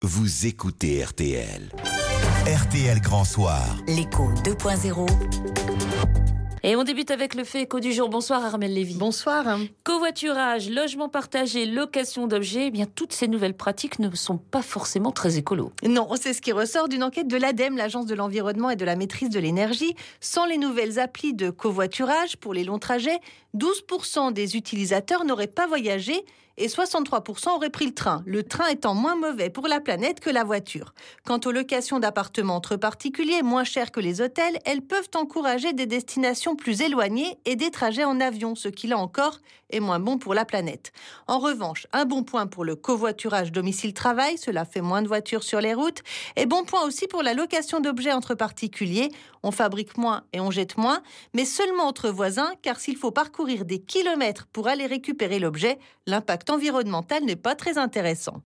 Vous écoutez RTL. RTL Grand Soir. L'écho 2.0. Et on débute avec le fait écho du jour. Bonsoir Armelle Lévy. Bonsoir. Covoiturage, logement partagé, location d'objets, eh bien toutes ces nouvelles pratiques ne sont pas forcément très écolo. Non, c'est ce qui ressort d'une enquête de l'ADEME, l'Agence de l'environnement et de la maîtrise de l'énergie. Sans les nouvelles applis de covoiturage pour les longs trajets, 12% des utilisateurs n'auraient pas voyagé et 63% auraient pris le train. Le train étant moins mauvais pour la planète que la voiture. Quant aux locations d'appartements entre particuliers, moins chères que les hôtels, elles peuvent encourager des destinations plus éloignées et des trajets en avion, ce qui là encore est moins bon pour la planète. En revanche, un bon point pour le covoiturage domicile-travail, cela fait moins de voitures sur les routes, et bon point aussi pour la location d'objets entre particuliers. On fabrique moins et on jette moins, mais seulement entre voisins, car s'il faut parcourir des kilomètres pour aller récupérer l'objet, l'impact environnemental n'est pas très intéressant.